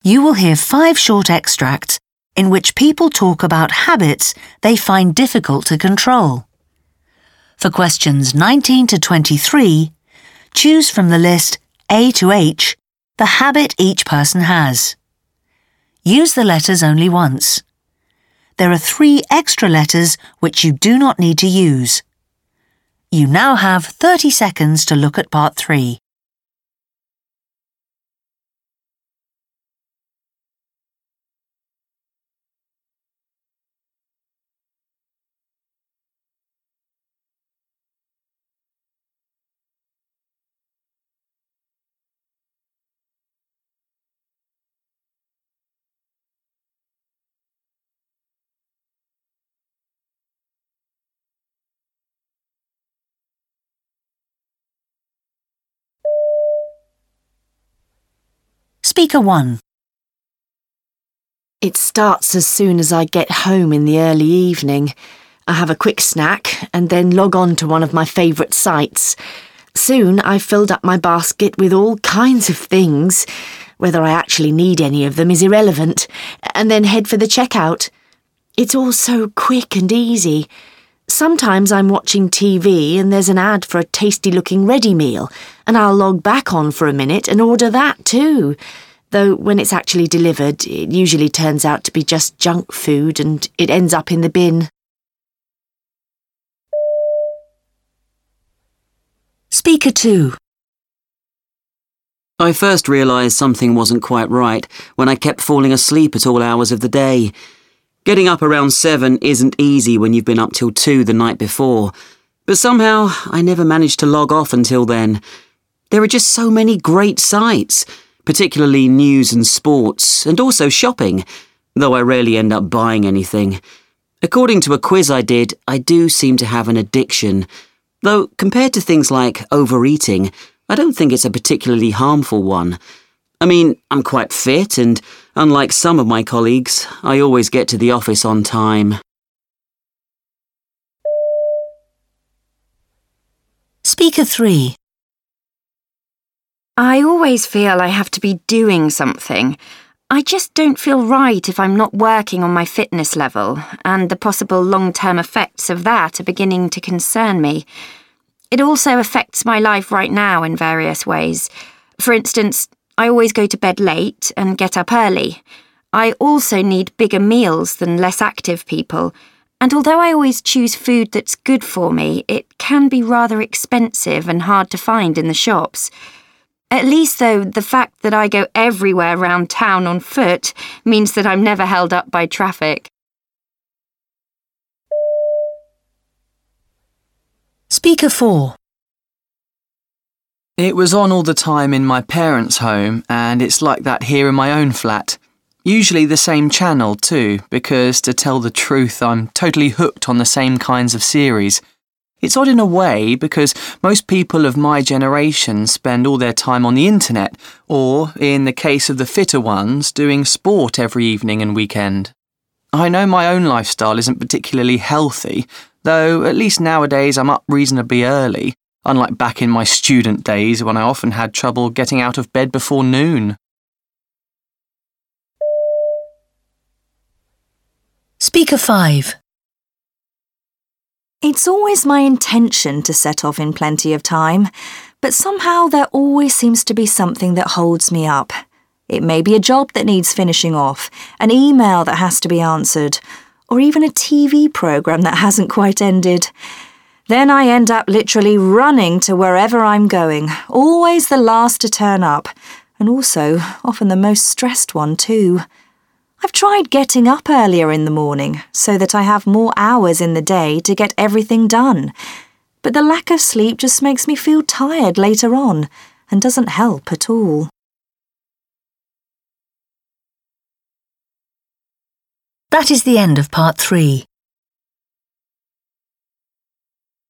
You will hear 5 short extracts in which people talk about habits they find difficult to control. For questions 19 to 23, choose from the list A to H the habit each person has. Use the letters only once. There are 3 extra letters which you do not need to use. You now have 30 seconds to look at part 3. Speaker 1. It starts as soon as I get home in the early evening. I have a quick snack and then log on to one of my favourite sites. Soon I've filled up my basket with all kinds of things. Whether I actually need any of them is irrelevant, and then head for the checkout. It's all so quick and easy. Sometimes I'm watching TV and there's an ad for a tasty-looking ready meal, and I'll log back on for a minute and order that too. Though when it's actually delivered, it usually turns out to be just junk food and it ends up in the bin. Speaker 2. I first realised something wasn't quite right when I kept falling asleep at all hours of the day. Getting up around 7 isn't easy when you've been up till 2 the night before, but somehow I never managed to log off until then. There are just so many great sites, particularly news and sports, and also shopping, though I rarely end up buying anything. According to a quiz I did, I do seem to have an addiction, though compared to things like overeating, I don't think it's a particularly harmful one. I mean, I'm quite fit and, unlike some of my colleagues, I always get to the office on time. Speaker 3. I always feel I have to be doing something. I just don't feel right if I'm not working on my fitness level, and the possible long-term effects of that are beginning to concern me. It also affects my life right now in various ways. For instance, I always go to bed late and get up early. I also need bigger meals than less active people, and although I always choose food that's good for me, it can be rather expensive and hard to find in the shops. At least, though, the fact that I go everywhere around town on foot means that I'm never held up by traffic. Speaker 4. It was on all the time in my parents' home, and it's like that here in my own flat. Usually the same channel too, because to tell the truth, I'm totally hooked on the same kinds of series. It's odd in a way because most people of my generation spend all their time on the internet, or, in the case of the fitter ones, doing sport every evening and weekend. I know my own lifestyle isn't particularly healthy, though at least nowadays I'm up reasonably early, unlike back in my student days when I often had trouble getting out of bed before noon. Speaker 5. It's always my intention to set off in plenty of time, but somehow there always seems to be something that holds me up. It may be a job that needs finishing off, an email that has to be answered, or even a TV programme that hasn't quite ended. Then I end up literally running to wherever I'm going, always the last to turn up, and also often the most stressed one too. I've tried getting up earlier in the morning so that I have more hours in the day to get everything done, but the lack of sleep just makes me feel tired later on and doesn't help at all. That is the end of part 3.